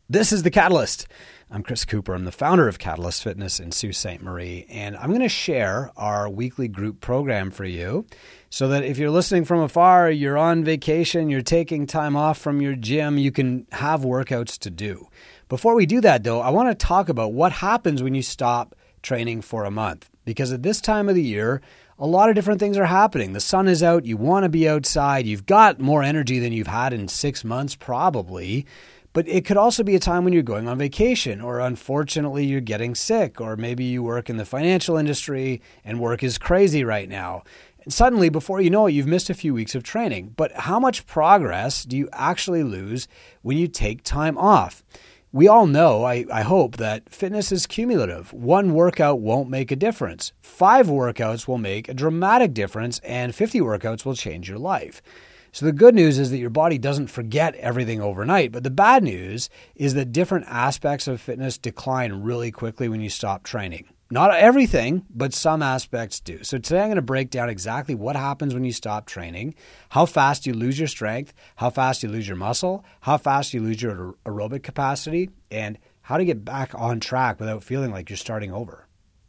This is The Catalyst. I'm Chris Cooper. I'm the founder of Catalyst Fitness in Sault Ste. Marie, and I'm going to share our weekly group program for you so that if you're listening from afar, you're on vacation, you're taking time off from your gym, you can have workouts to do. Before we do that, though, I want to talk about what happens when you stop training for a month, because at this time of the year, a lot of different things are happening. The sun is out, you want to be outside, you've got more energy than you've had in 6 months probably. But it could also be a time when you're going on vacation, or unfortunately you're getting sick, or maybe you work in the financial industry and work is crazy right now. And suddenly, before you know it, you've missed a few weeks of training. But how much progress do you actually lose when you take time off? We all know, I hope, that fitness is cumulative. One workout won't make a difference. 5 workouts will make a dramatic difference, and 50 workouts will change your life. So the good news is that your body doesn't forget everything overnight, but the bad news is that different aspects of fitness decline really quickly when you stop training. Not everything, but some aspects do. So today I'm going to break down exactly what happens when you stop training, how fast you lose your strength, how fast you lose your muscle, how fast you lose your aerobic capacity, and how to get back on track without feeling like you're starting over.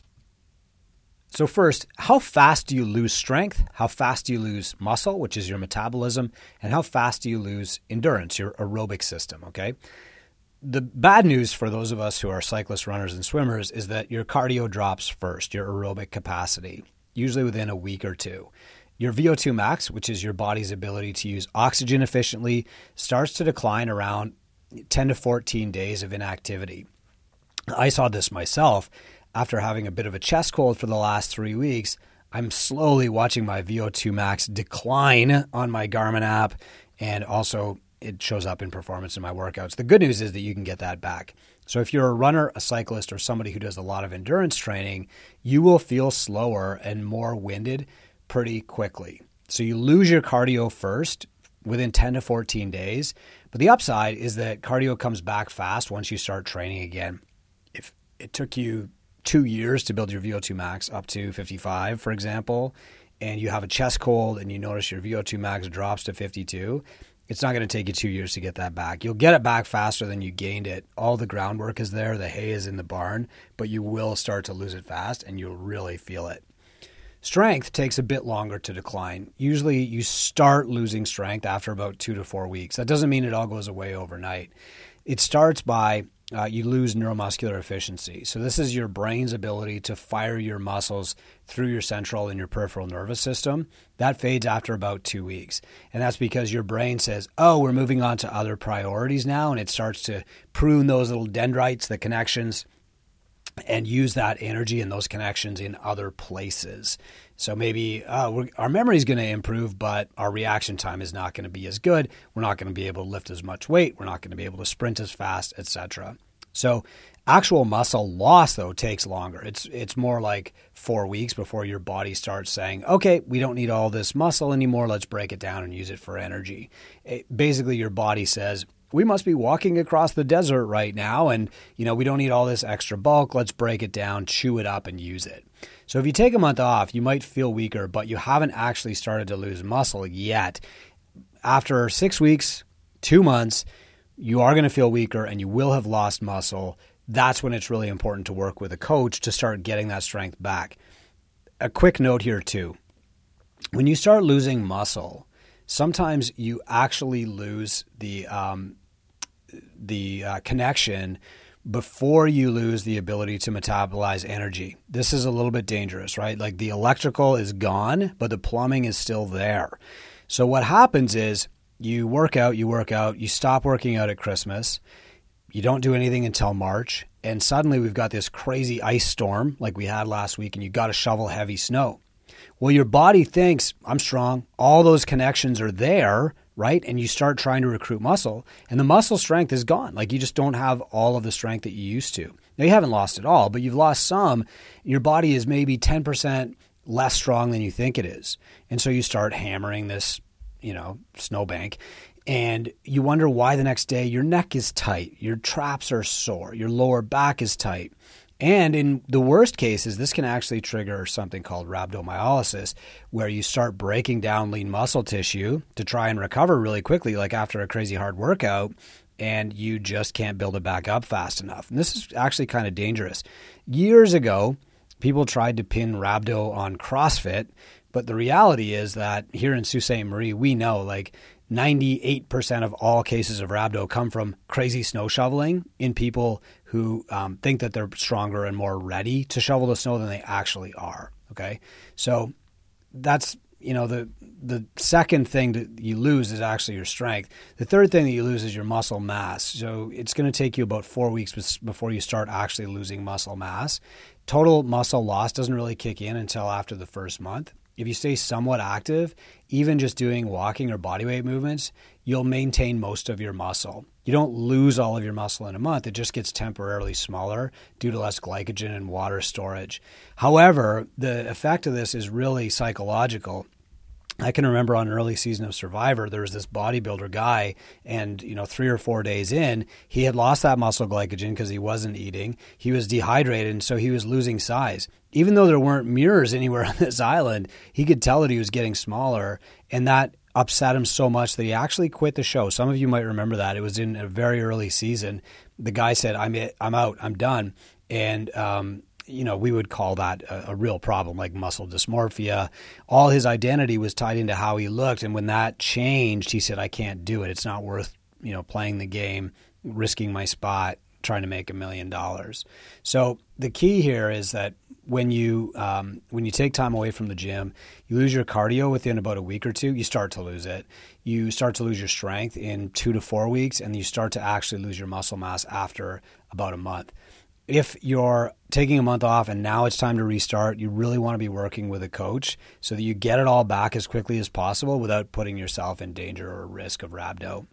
So first, how fast do you lose strength? How fast do you lose muscle, which is your metabolism? And how fast do you lose endurance, your aerobic system, okay? The bad news for those of us who are cyclists, runners, and swimmers is that your cardio drops first, your aerobic capacity, usually within a week or two. Your VO2 max, which is your body's ability to use oxygen efficiently, starts to decline around 10 to 14 days of inactivity. I saw this myself. After having a bit of a chest cold for the last 3 weeks, I'm slowly watching my VO2 max decline on my Garmin app, and also it shows up in performance in my workouts. The good news is that you can get that back. So if you're a runner, a cyclist, or somebody who does a lot of endurance training, you will feel slower and more winded pretty quickly. So you lose your cardio first within 10 to 14 days, but the upside is that cardio comes back fast once you start training again. If it took you 2 years to build your VO2 max up to 55, for example, and you have a chest cold and you notice your VO2 max drops to 52, it's not going to take you 2 years to get that back. You'll get it back faster than you gained it. All the groundwork is there, the hay is in the barn, but you will start to lose it fast and you'll really feel it. Strength takes a bit longer to decline. Usually you start losing strength after about 2 to 4 weeks. That doesn't mean it all goes away overnight. It starts by you lose neuromuscular efficiency. So this is your brain's ability to fire your muscles through your central and your peripheral nervous system. That fades after about 2 weeks. And that's because your brain says, oh, we're moving on to other priorities now. And it starts to prune those little dendrites, the connections, and use that energy and those connections in other places. So maybe our memory is going to improve, but our reaction time is not going to be as good. We're not going to be able to lift as much weight. We're not going to be able to sprint as fast, etc. So actual muscle loss, though, takes longer. It's more like 4 weeks before your body starts saying, okay, we don't need all this muscle anymore. Let's break it down and use it for energy. Basically, your body says, we must be walking across the desert right now, and we don't need all this extra bulk. Let's break it down, chew it up, and use it. So if you take a month off, you might feel weaker, but you haven't actually started to lose muscle yet. After 6 weeks, 2 months, you are going to feel weaker and you will have lost muscle. That's when it's really important to work with a coach to start getting that strength back. A quick note here too. When you start losing muscle, sometimes you actually lose the connection before you lose the ability to metabolize energy. This is a little bit dangerous, right? Like the electrical is gone, but the plumbing is still there. So what happens is you work out, you stop working out at Christmas, you don't do anything until March, and suddenly we've got this crazy ice storm like we had last week, and you got to shovel heavy snow. Well, your body thinks, I'm strong, all those connections are there, right? And you start trying to recruit muscle, and the muscle strength is gone. Like you just don't have all of the strength that you used to. Now, you haven't lost it all, but you've lost some. Your body is maybe 10% less strong than you think it is. And so you start hammering this, snowbank, and you wonder why the next day your neck is tight, your traps are sore, your lower back is tight. And in the worst cases, this can actually trigger something called rhabdomyolysis, where you start breaking down lean muscle tissue to try and recover really quickly, like after a crazy hard workout. and you just can't build it back up fast enough. And this is actually kind of dangerous. Years ago, people tried to pin rhabdo on CrossFit, but the reality is that here in Sault Ste. Marie, we know like 98% of all cases of rhabdo come from crazy snow shoveling in people who think that they're stronger and more ready to shovel the snow than they actually are. Okay, so that's the second thing that you lose is actually your strength. The third thing that you lose is your muscle mass. So it's going to take you about 4 weeks before you start actually losing muscle mass. Total muscle loss doesn't really kick in until after the first month. If you stay somewhat active, even just doing walking or bodyweight movements, you'll maintain most of your muscle. You don't lose all of your muscle in a month. It just gets temporarily smaller due to less glycogen and water storage. However, the effect of this is really psychological. I can remember on an early season of Survivor, there was this bodybuilder guy, and 3 or 4 days in, he had lost that muscle glycogen because he wasn't eating. He was dehydrated, and so he was losing size. Even though there weren't mirrors anywhere on this island, he could tell that he was getting smaller, and that upset him so much that he actually quit the show. Some of you might remember that. It was in a very early season. The guy said, I'm out, I'm done. And we would call that a real problem, like muscle dysmorphia. All his identity was tied into how he looked. And when that changed, he said, I can't do it. It's not worth, playing the game, risking my spot, trying to make $1 million. So the key here is that when you take time away from the gym, you lose your cardio within about a week or two. You start to lose it. You start to lose your strength in 2 to 4 weeks, and you start to actually lose your muscle mass after about a month. If you're taking a month off and now it's time to restart, you really want to be working with a coach so that you get it all back as quickly as possible without putting yourself in danger or risk of rhabdo.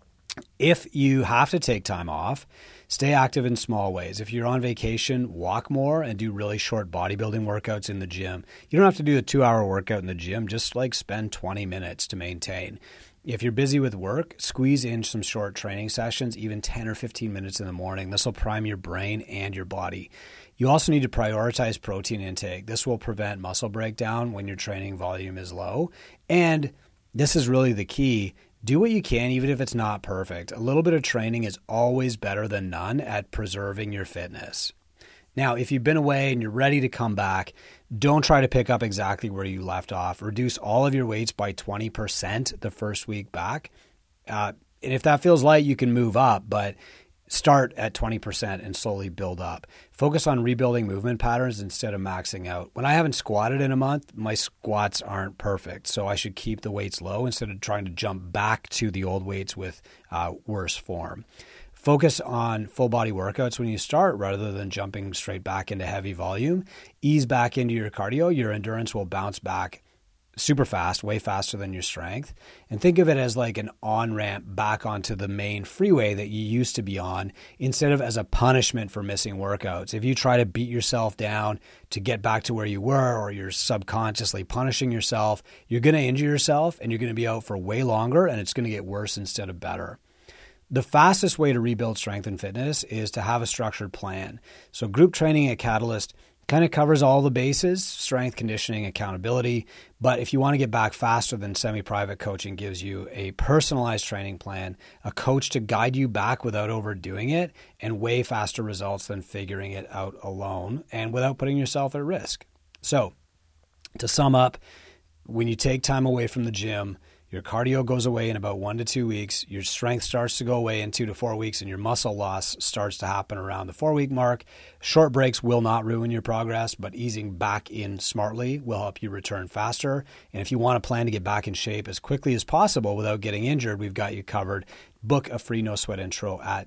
If you have to take time off, stay active in small ways. If you're on vacation, walk more and do really short bodybuilding workouts in the gym. You don't have to do a 2-hour workout in the gym, just spend 20 minutes to maintain. If you're busy with work, squeeze in some short training sessions, even 10 or 15 minutes in the morning. This will prime your brain and your body. You also need to prioritize protein intake. This will prevent muscle breakdown when your training volume is low. And this is really the key. Do what you can, even if it's not perfect. A little bit of training is always better than none at preserving your fitness. Now, if you've been away and you're ready to come back, don't try to pick up exactly where you left off. Reduce all of your weights by 20% the first week back. And if that feels light, you can move up, but start at 20% and slowly build up. Focus on rebuilding movement patterns instead of maxing out. When I haven't squatted in a month, my squats aren't perfect, so I should keep the weights low instead of trying to jump back to the old weights with worse form. Focus on full body workouts when you start rather than jumping straight back into heavy volume. Ease back into your cardio. Your endurance will bounce back super fast, way faster than your strength. And think of it as like an on-ramp back onto the main freeway that you used to be on instead of as a punishment for missing workouts. If you try to beat yourself down to get back to where you were, or you're subconsciously punishing yourself, you're going to injure yourself and you're going to be out for way longer, and it's going to get worse instead of better. The fastest way to rebuild strength and fitness is to have a structured plan. So group training at Catalyst kind of covers all the bases: strength, conditioning, accountability. But if you want to get back faster, then semi-private coaching gives you a personalized training plan, a coach to guide you back without overdoing it, and way faster results than figuring it out alone and without putting yourself at risk. So to sum up, when you take time away from the gym, your cardio goes away in about 1 to 2 weeks. Your strength starts to go away in 2 to 4 weeks, and your muscle loss starts to happen around the 4-week mark. Short breaks will not ruin your progress, but easing back in smartly will help you return faster. And if you want to plan to get back in shape as quickly as possible without getting injured, we've got you covered. Book a free no sweat intro at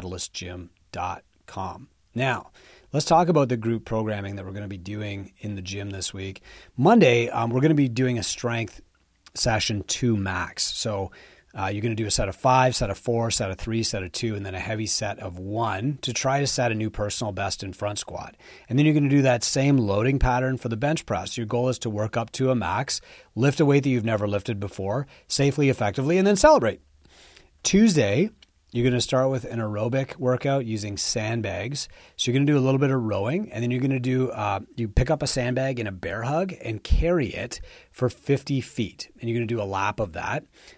catalystgym.com. Now, let's talk about the group programming that we're going to be doing in the gym this week. Monday, we're going to be doing a strength session 2 max. So you're going to do a set of 5, set of 4, set of 3, set of 2, and then a heavy set of 1 to try to set a new personal best in front squat. And then you're going to do that same loading pattern for the bench press. Your goal is to work up to a max, lift a weight that you've never lifted before, safely, effectively, and then celebrate. Tuesday, you're going to start with an aerobic workout using sandbags. So you're going to do a little bit of rowing, and then you're going to do, you pick up a sandbag in a bear hug and carry it for 50 feet. And you're going to do a lap of that.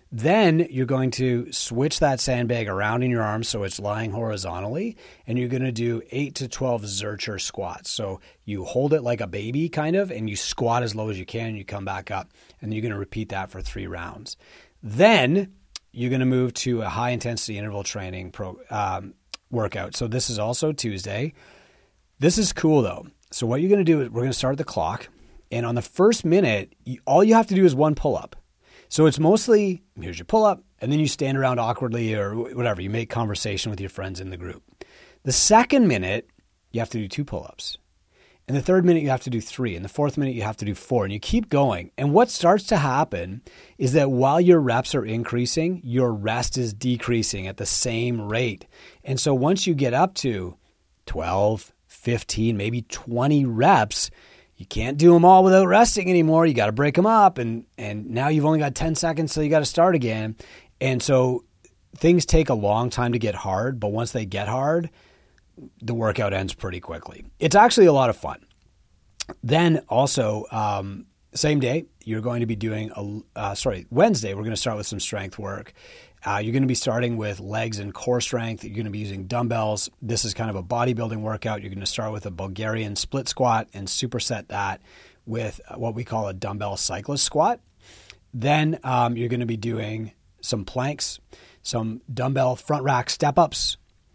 Then you're going to switch that sandbag around in your arms so it's lying horizontally, and you're going to do 8 to 12 Zercher squats. So you hold it like a baby kind of, and you squat as low as you can, and you come back up, and you're going to repeat that for 3 rounds. Then you're going to move to a high-intensity interval training workout. So this is also Tuesday. This is cool, though. So what you're going to do is we're going to start the clock, and on the first minute, all you have to do is 1 pull-up. So it's mostly, here's your pull-up, and then you stand around awkwardly or whatever. You make conversation with your friends in the group. The second minute, you have to do 2 pull-ups. And the third minute, you have to do 3. And the fourth minute, you have to do 4. And you keep going. And what starts to happen is that while your reps are increasing, your rest is decreasing at the same rate. And so once you get up to 12, 15, maybe 20 reps, you can't do them all without resting anymore. You got to break them up. And now you've only got 10 seconds till you got to start again. And so things take a long time to get hard. But once they get hard, the workout ends pretty quickly. It's actually a lot of fun. Then also, same day, you're going to be doing, Wednesday, we're going to start with some strength work. You're going to be starting with legs and core strength. You're going to be using dumbbells. This is kind of a bodybuilding workout. You're going to start with a Bulgarian split squat and superset that with what we call a dumbbell cyclist squat. Then you're going to be doing some planks, some dumbbell front rack step-ups,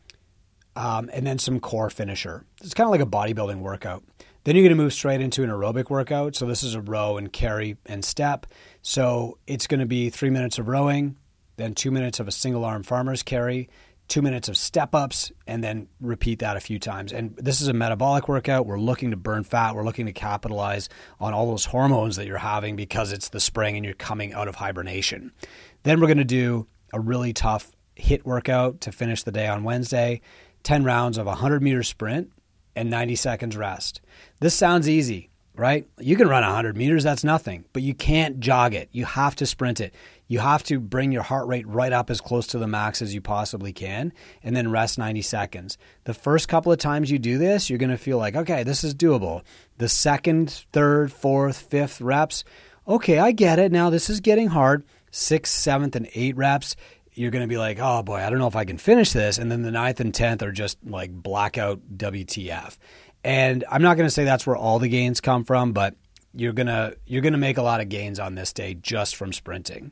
and then some core finisher. It's kind of like a bodybuilding workout. Then you're going to move straight into an aerobic workout. So this is a row and carry and step. So it's going to be 3 minutes of rowing, then 2 minutes of a single arm farmer's carry, 2 minutes of step-ups, and then repeat that a few times. And this is a metabolic workout. We're looking to burn fat. We're looking to capitalize on all those hormones that you're having because it's the spring and you're coming out of hibernation. Then we're going to do a really tough HIIT workout to finish the day on Wednesday, 10 rounds of a 100-meter sprint and 90 seconds rest. This sounds easy, right? You can run 100 meters, that's nothing, but you can't jog it. You have to sprint it. You have to bring your heart rate right up as close to the max as you possibly can, and then rest 90 seconds. The first couple of times you do this, you're going to feel like, okay, this is doable. The second, third, fourth, fifth reps, okay, I get it. Now this is getting hard. 6th, 7th, and 8th reps, you're going to be like, oh boy, I don't know if I can finish this. And then the 9th and 10th are just like blackout WTF. And I'm not going to say that's where all the gains come from, but you're going to make a lot of gains on this day just from sprinting.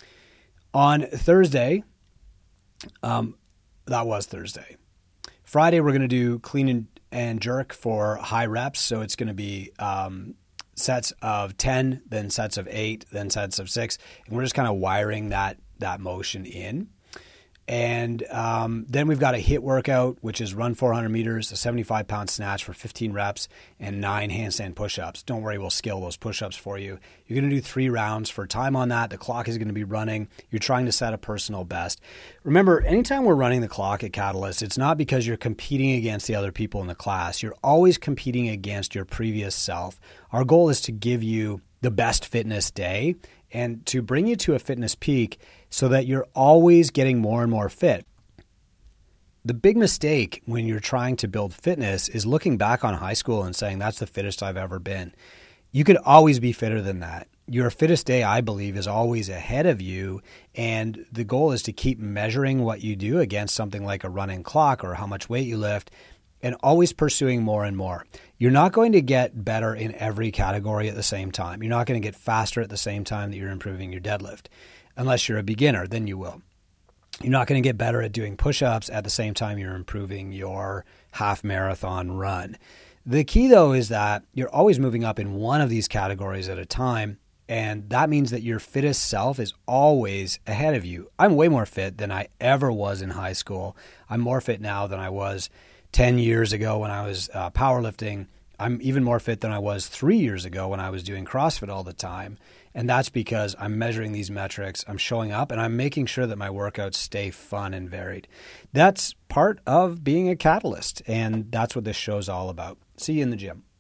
On Thursday, that was Thursday. Friday, we're going to do clean and jerk for high reps. So it's going to be sets of 10, then sets of 8, then sets of 6. And we're just kind of wiring that motion in. And then we've got a HIIT workout, which is run 400 meters, a 75-pound snatch for 15 reps, and 9 handstand push-ups. Don't worry, we'll scale those push-ups for you. You're going to do 3 rounds for time on that. The clock is going to be running. You're trying to set a personal best. Remember, anytime we're running the clock at Catalyst, it's not because you're competing against the other people in the class. You're always competing against your previous self. Our goal is to give you the best fitness day and to bring you to a fitness peak so that you're always getting more and more fit. The big mistake when you're trying to build fitness is looking back on high school and saying, that's the fittest I've ever been. You could always be fitter than that. Your fittest day, I believe, is always ahead of you. And the goal is to keep measuring what you do against something like a running clock or how much weight you lift, and always pursuing more and more. You're not going to get better in every category at the same time. You're not going to get faster at the same time that you're improving your deadlift. Unless you're a beginner, then you will. You're not going to get better at doing push-ups at the same time you're improving your half marathon run. The key, though, is that you're always moving up in one of these categories at a time, and that means that your fittest self is always ahead of you. I'm way more fit than I ever was in high school. I'm more fit now than I was 10 years ago when I was powerlifting. I'm even more fit than I was 3 years ago when I was doing CrossFit all the time. And that's because I'm measuring these metrics, I'm showing up, and I'm making sure that my workouts stay fun and varied. That's part of being a catalyst, and that's what this show's all about. See you in the gym.